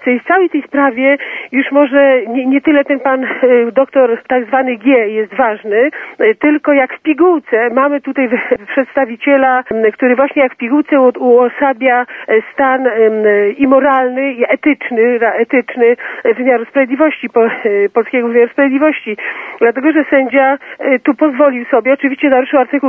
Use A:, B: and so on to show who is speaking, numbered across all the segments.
A: w całej tej sprawie już może nie tyle ten pan doktor tak zwany G jest ważny, tylko jak w pigułce mamy tutaj przedstawiciela, który właśnie jak w pigułce uosabia stan i moralny, i etyczny wymiaru sprawiedliwości, polskiego wymiaru sprawiedliwości. Dlatego, że sędzia tu pozwolił sobie, oczywiście naruszył artykuł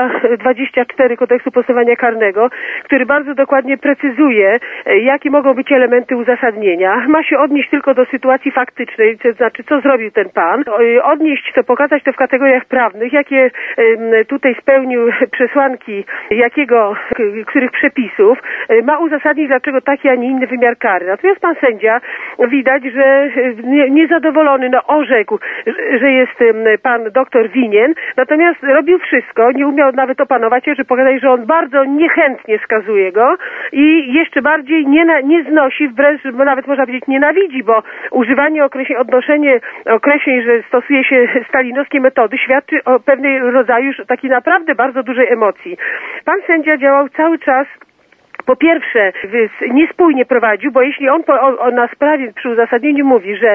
A: 424 Kodeksu postępowania karnego, który bardzo dokładnie precyzuje, jakie mogą być elementy uzasadnienia. Ma się odnieść tylko do sytuacji faktycznej, to znaczy co zrobił ten pan, odnieść to, pokazać to w kategoriach prawnych, jakie tutaj spełnił przesłanki, których przepisów, ma uzasadnić, dlaczego taki, a nie inny wymiar kary. Natomiast pan sędzia widać, że niezadowolony, orzekł, że jest pan doktor winien, natomiast robił wszystko, nie umiał nawet opanować się, że pokazać, że on bardzo niechętnie skazuje go i jeszcze bardziej nie znosi, wręcz nawet można powiedzieć nienawidzi, bo używanie odnoszenie określeń, że stosuje się stalinowskie metody, świadczy o pewnej rodzaju już takiej naprawdę bardzo dużej emocji. Pan sędzia działał cały czas. Po pierwsze, niespójnie prowadził, bo jeśli on na sprawie przy uzasadnieniu mówi, że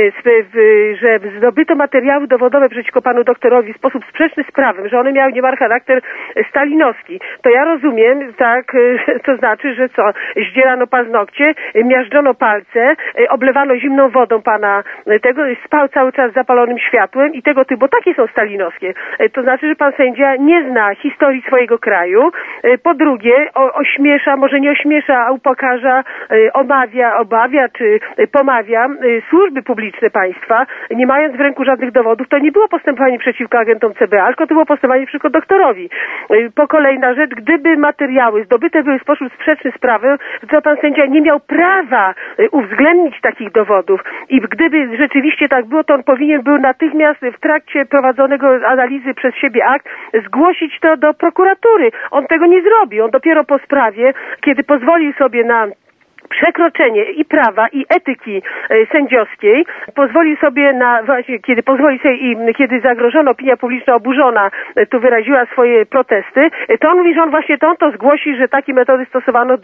A: zdobyto materiały dowodowe przeciwko panu doktorowi w sposób sprzeczny z prawem, że one miały niemal charakter stalinowski, to ja rozumiem, tak, to znaczy, że zdzierano paznokcie, miażdżono palce, oblewano zimną wodą pana tego, spał cały czas z zapalonym światłem i tego typu, bo takie są stalinowskie. To znaczy, że pan sędzia nie zna historii swojego kraju, po drugie, ośmiesza, może nie ośmiesza, a upokarza, obawia czy pomawia służby publiczne państwa, nie mając w ręku żadnych dowodów. To nie było postępowanie przeciwko agentom CBA, tylko to było postępowanie przeciwko doktorowi. Kolejna rzecz, gdyby materiały zdobyte były w sposób sprzeczny z prawem, to pan sędzia nie miał prawa uwzględnić takich dowodów i gdyby rzeczywiście tak było, to on powinien był natychmiast w trakcie prowadzonego analizy przez siebie akt zgłosić to do prokuratury. On tego nie zrobi. On dopiero po sprawie, kiedy pozwolił sobie na przekroczenie i prawa, i etyki sędziowskiej, pozwolił sobie kiedy zagrożona opinia publiczna oburzona tu wyraziła swoje protesty, to on mówi, że on właśnie to zgłosi, że takie metody stosowano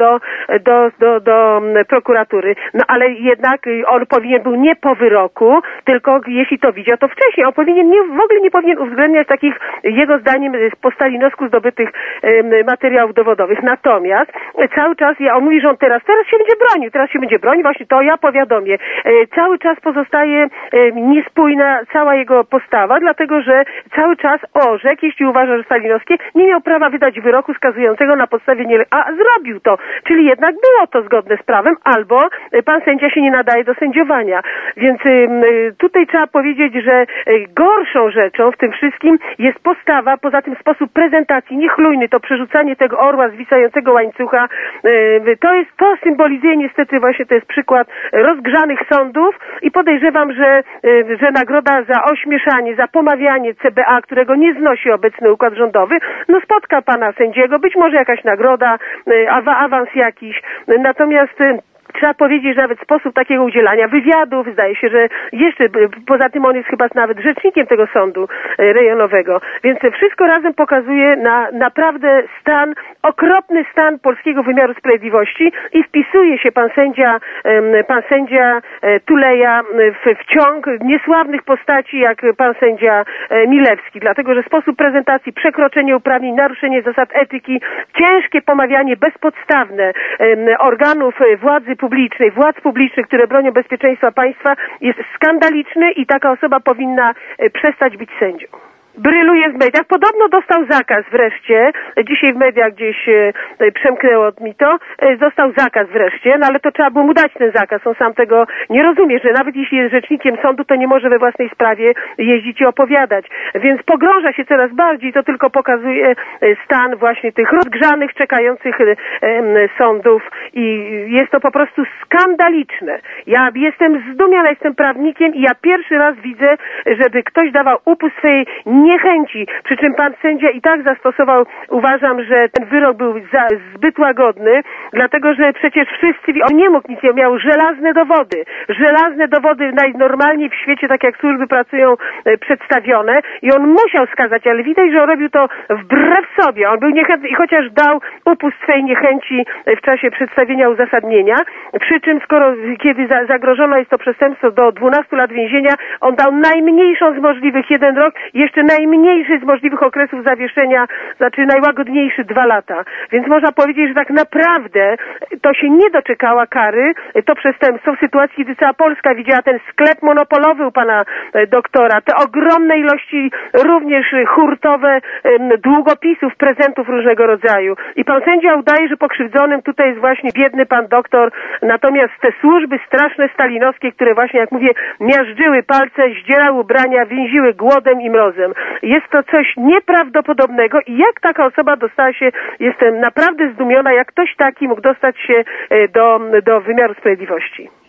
A: do prokuratury. No ale jednak on powinien był nie po wyroku, tylko jeśli to widział, to wcześniej. On w ogóle nie powinien uwzględniać takich, jego zdaniem, po stalinowsku zdobytych materiałów dowodowych. Natomiast cały czas, on mówi, że on teraz się będzie bronił, właśnie to ja powiadomię. Cały czas pozostaje niespójna cała jego postawa, dlatego że cały czas orzekł, jeśli uważa, że stalinowskie, nie miał prawa wydać wyroku skazującego na podstawie a zrobił to. Czyli jednak było to zgodne z prawem, albo pan sędzia się nie nadaje do sędziowania. Więc tutaj trzeba powiedzieć, że gorszą rzeczą w tym wszystkim jest postawa, poza tym sposób prezentacji niechlujny, to przerzucanie tego orła zwisającego łańcucha, to symbolizuje niestety właśnie, to jest przykład rozgrzanych sądów i podejrzewam, że nagroda za ośmieszanie, za pomawianie CBA, którego nie znosi obecny układ rządowy, spotka pana sędziego, być może jakaś nagroda, awans jakiś, natomiast trzeba powiedzieć, że nawet sposób takiego udzielania wywiadów, zdaje się, że jeszcze, poza tym on jest chyba nawet rzecznikiem tego sądu rejonowego, więc wszystko razem pokazuje na naprawdę okropny stan polskiego wymiaru sprawiedliwości i wpisuje się pan sędzia Tuleja w ciąg niesławnych postaci jak pan sędzia Milewski, dlatego, że sposób prezentacji, przekroczenie uprawnień, naruszenie zasad etyki, ciężkie pomawianie bezpodstawne organów władz publicznych, które bronią bezpieczeństwa państwa, jest skandaliczny i taka osoba powinna przestać być sędzią. Bryluje w mediach. Podobno dostał zakaz wreszcie. Dzisiaj w mediach gdzieś przemknęło mi to. Dostał zakaz wreszcie, ale to trzeba było mu dać ten zakaz. On sam tego nie rozumie, że nawet jeśli jest rzecznikiem sądu, to nie może we własnej sprawie jeździć i opowiadać. Więc pogrąża się coraz bardziej. To tylko pokazuje stan właśnie tych rozgrzanych, czekających sądów i jest to po prostu skandaliczne. Ja jestem zdumiona, jestem prawnikiem i ja pierwszy raz widzę, żeby ktoś dawał upust swojej niechęci, przy czym pan sędzia i tak zastosował, uważam, że ten wyrok był zbyt łagodny, dlatego, że przecież wszyscy, on nie mógł nic, miał żelazne dowody najnormalniej w świecie, tak jak służby pracują, przedstawione i on musiał skazać, ale widać, że on robił to wbrew sobie, on był niechętny i chociaż dał upust swej niechęci w czasie przedstawienia uzasadnienia, przy czym kiedy zagrożono jest to przestępstwo do 12 lat więzienia, on dał najmniejszą z możliwych 1 rok i jeszcze najmniejszy z możliwych okresów zawieszenia, znaczy najłagodniejszy 2 lata. Więc można powiedzieć, że tak naprawdę to się nie doczekała kary, to przestępstwo w sytuacji, kiedy cała Polska widziała ten sklep monopolowy u pana doktora, te ogromne ilości również hurtowe długopisów, prezentów różnego rodzaju. I pan sędzia udaje, że pokrzywdzonym tutaj jest właśnie biedny pan doktor, natomiast te służby straszne stalinowskie, które właśnie, jak mówię, miażdżyły palce, zdzierały ubrania, więziły głodem i mrozem. Jest to coś nieprawdopodobnego i jak taka osoba dostała się, jestem naprawdę zdumiona, jak ktoś taki mógł dostać się do wymiaru sprawiedliwości.